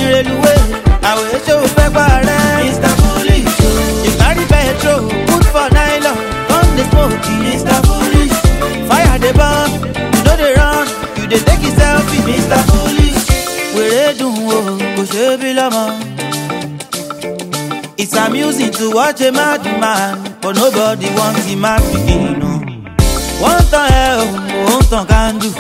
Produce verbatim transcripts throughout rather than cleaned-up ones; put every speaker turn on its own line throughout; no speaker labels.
railway. I will show back by Mister Foolish. You carry petrol, put for nylon, on the smoky. Mister Foolish. Fire the bomb, you know they run, you they take a selfie. Mister Foolish. We're doing what it's amusing to watch a mad man, but nobody wants him mad begin. No. One time, one time can do.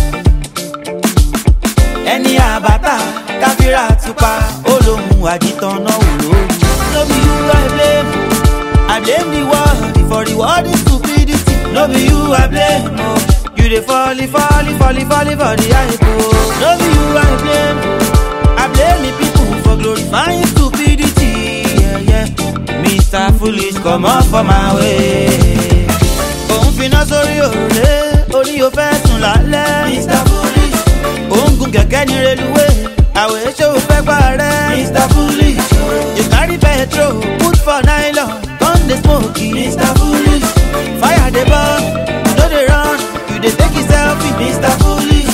Any abata, kafira tupa, olomu ajitan no ulo. No be you I blame, I blame the world for the world is stupidity. No be you I blame, oh. You dey folly, folly, folly, folly for the hype. No be you I blame, I blame the people for glorifying stupidity. Yeah, yeah. Mister Foolish, come up for my way. Òun finá sórí òrùlé, orí o fẹ́ sùn lálẹ́. Mister Foolish. Òun gun kẹ̀kẹ́ ní railway, àwẹ̀ ṣé o fẹ́ parẹ́. Mister Foolish. You carry petrol, put for nylon, turn the smoky. Mister Foolish. Fire the bomb, you know they run, you dey take a selfie. Mister Foolish.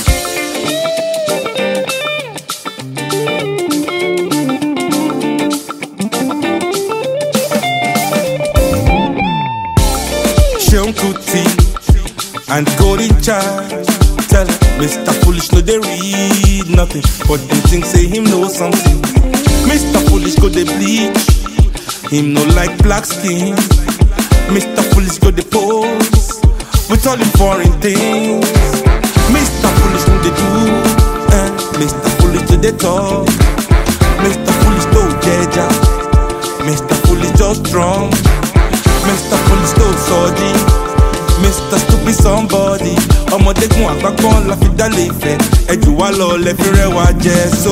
Seun Kuti and Golden Child tell Mister Foolish no they read nothing, but them think say him know something. Mister Foolish go they bleach, him no like black skin. Mister Foolish go they pose with all them foreign things. Mister Foolish no they do, eh? Mister Foolish do they talk. Mister Foolish no deja, Mister Foolish just strong. Mister Foolish no sorry, Mister Stupid somebody. Ọmọdékun àgbàgbọ́n la fi dálé ìfẹ́, ẹjù wá lọ lẹ́fi rẹwà jẹ so.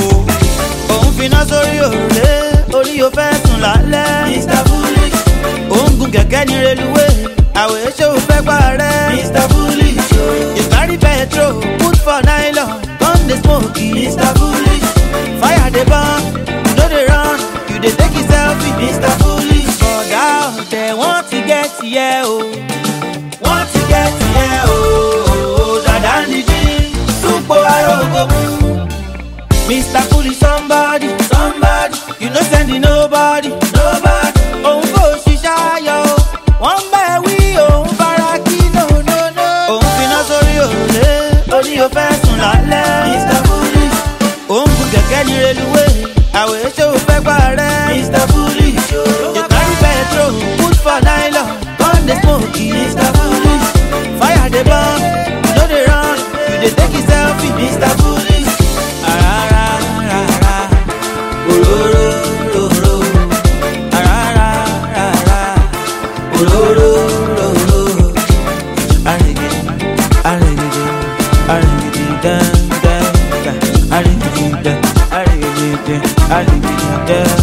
Òun finá sórí òrùlé, orí o fẹ́ sùn lálẹ́. Mister Foolish. Òun gun kẹ̀kẹ́ ní railway, àwẹ̀ ṣé o fẹ́ parẹ́. Mister Foolish. You carry petrol, put for nylon, turn the smoky. Mister Foolish. Fire the bomb, you know they run, you dey take a selfie. Mister Foolish. Bọ̀dá ọ̀tẹ̀ wọ́n ti get here o, wọ́n ti get here o. Dàdá nìjí, súpò arógógó. Mister Foolish somebody, somebody, you no sending nobody, nobody. Òun kò ṣiṣẹ́ ayọ̀, wọ́n bẹ̀ wí òun fara kí no no no. Òun finá sórí òrùlé, orí o fẹ́ sùn lálẹ́. Mister Foolish. Òun gun kẹ̀kẹ́ ní railway, àwẹ̀ ṣé o fẹ́ parẹ́. Mister Foolish. You carry petrol, put for nylon, turn the smoky. Mister Foolish. Fire the bomb, you know they run, you dey take a selfie. Mister Foolish. Arara, arara, ororo, ororo. Arara, arara, ororo, ororo. Arigidi, arigidi, arigidi, dan, dan, dan. Arigidi, dan, arigidi, dan, arigidi, dan.